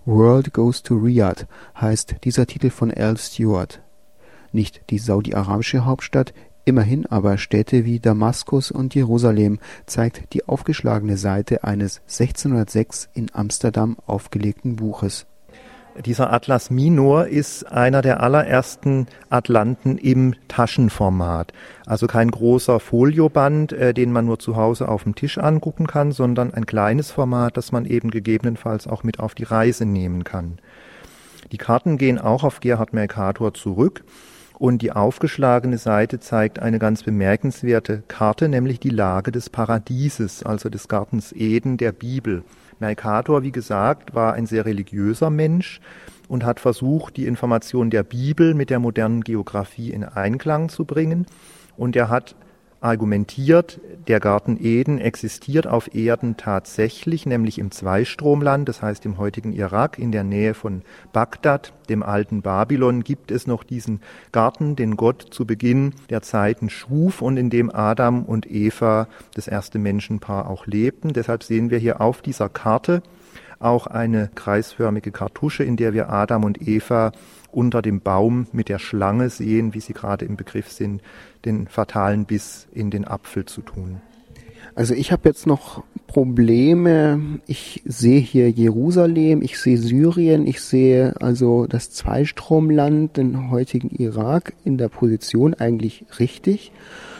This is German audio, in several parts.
World Goes to Riyadh heißt dieser Titel von Al Stewart. Nicht die saudi-arabische Hauptstadt, immerhin aber Städte wie Damaskus und Jerusalem zeigt die aufgeschlagene Seite eines 1606 in Amsterdam aufgelegten Buches. Dieser Atlas Minor ist einer der allerersten Atlanten im Taschenformat. Also kein großer Folioband, den man nur zu Hause auf dem Tisch angucken kann, sondern ein kleines Format, das man eben gegebenenfalls auch mit auf die Reise nehmen kann. Die Karten gehen auch auf Gerhard Mercator zurück und die aufgeschlagene Seite zeigt eine ganz bemerkenswerte Karte, nämlich die Lage des Paradieses, also des Gartens Eden der Bibel. Mercator, wie gesagt, war ein sehr religiöser Mensch und hat versucht, die Information der Bibel mit der modernen Geografie in Einklang zu bringen. Und er hat argumentiert, der Garten Eden existiert auf Erden tatsächlich, nämlich im Zweistromland, das heißt im heutigen Irak, in der Nähe von Bagdad, dem alten Babylon, gibt es noch diesen Garten, den Gott zu Beginn der Zeiten schuf und in dem Adam und Eva, das erste Menschenpaar, auch lebten. Deshalb sehen wir hier auf dieser Karte auch eine kreisförmige Kartusche, in der wir Adam und Eva unter dem Baum mit der Schlange sehen, wie sie gerade im Begriff sind, den fatalen Biss in den Apfel zu tun. Also ich habe jetzt noch Probleme. Ich sehe hier Jerusalem, ich sehe Syrien, ich sehe also das Zweistromland, den heutigen Irak, in der Position eigentlich richtig.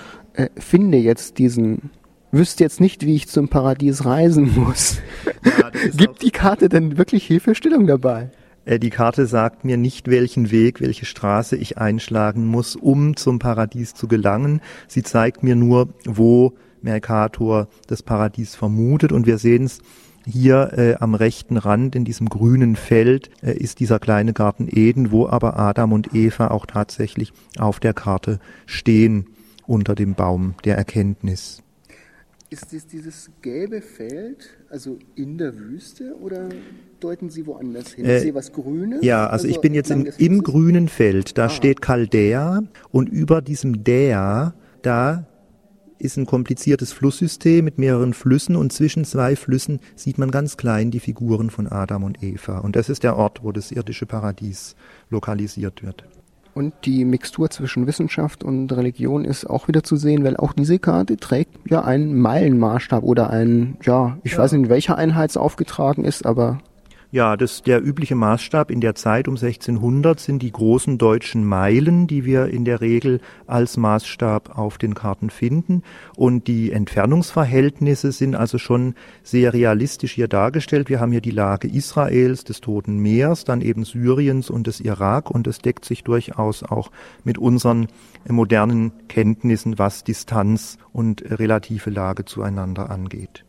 Wüsste jetzt nicht, wie ich zum Paradies reisen muss. Ja, gibt die Karte denn wirklich Hilfestellung dabei? Die Karte sagt mir nicht, welchen Weg, welche Straße ich einschlagen muss, um zum Paradies zu gelangen. Sie zeigt mir nur, wo Mercator das Paradies vermutet. Und wir sehen es hier am rechten Rand, in diesem grünen Feld, ist dieser kleine Garten Eden, wo aber Adam und Eva auch tatsächlich auf der Karte stehen, unter dem Baum der Erkenntnis. Ist es dieses gelbe Feld, also in der Wüste, oder deuten Sie woanders hin? Ich sehe was Grünes. Ja, also ich bin jetzt im grünen Feld. Da steht Chaldea und über diesem Dea, da ist ein kompliziertes Flusssystem mit mehreren Flüssen und zwischen zwei Flüssen sieht man ganz klein die Figuren von Adam und Eva. Und das ist der Ort, wo das irdische Paradies lokalisiert wird. Und die Mixtur zwischen Wissenschaft und Religion ist auch wieder zu sehen, weil auch diese Karte trägt ja einen Meilenmaßstab oder ich weiß nicht, in welcher Einheit es aufgetragen ist, aber... Ja, der übliche Maßstab in der Zeit um 1600 sind die großen deutschen Meilen, die wir in der Regel als Maßstab auf den Karten finden. Und die Entfernungsverhältnisse sind also schon sehr realistisch hier dargestellt. Wir haben hier die Lage Israels, des Toten Meers, dann eben Syriens und des Irak. Und es deckt sich durchaus auch mit unseren modernen Kenntnissen, was Distanz und relative Lage zueinander angeht.